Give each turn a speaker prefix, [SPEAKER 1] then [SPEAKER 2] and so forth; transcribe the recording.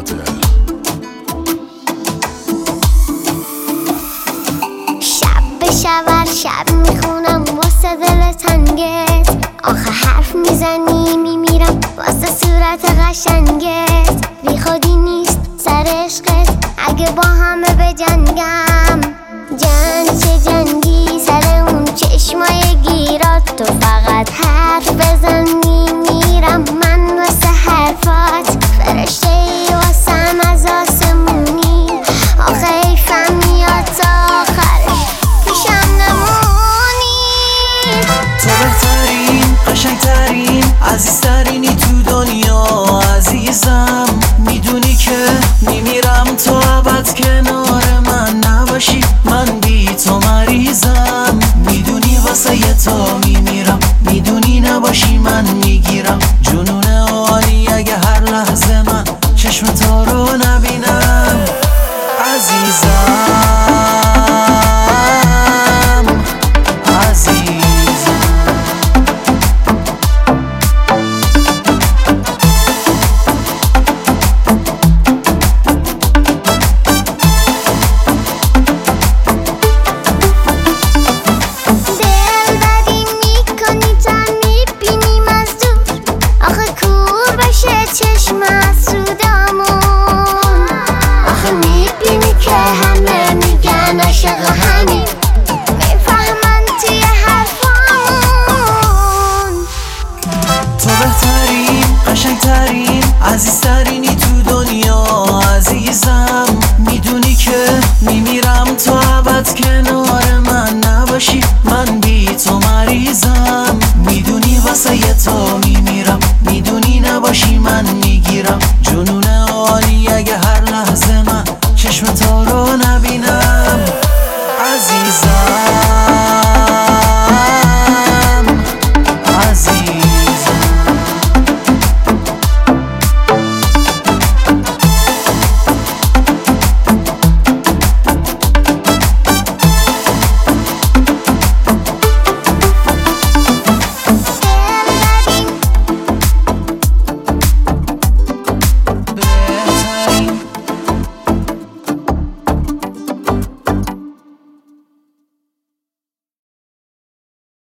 [SPEAKER 1] عادل.
[SPEAKER 2] شب به شب میخونم واسه دل تنگت، آخه حرف میزنی میمیرم واسه صورت قشنگت. بی خودی نیست سر عشقت اگه با همه بجنگم، جنگ چه جنگی سر اون چشمای گیرات. تو فقط حرف بزن میمیرم من واسه حرفات، فرشته ای واسم از آسمونی، آخه حیفم میاد تا آخرش پیشم نمونی.
[SPEAKER 3] تو بهترین، قشنگترین، عزیزترینی تو دنیا عزیزم. میدونی که میمیرم تو ابد کنار من نباشی، من بی تو مریضم. میدونی واسه تو میمیرم، میدونی نباشی من میگیرم جنون عالی اگه هر لحظه من چشم تو رو نبینم عزیزم.
[SPEAKER 2] چشم از سودامون، آخه میبینی که همه میگن عاشق همین، میفهمن توی حرفامون.
[SPEAKER 3] تو بهترین، قشنگترین، عزیزترینی تو دنیا عزیزم. میدونی که میمیرم تو ابد کنار من نباشی، من بی تو مریضم. میدونی واسه تو میمیرم، میدونی نباشی من میگیرم جنون عالی اگه هر لحظه من چشم تو رو نبینم عزیزم.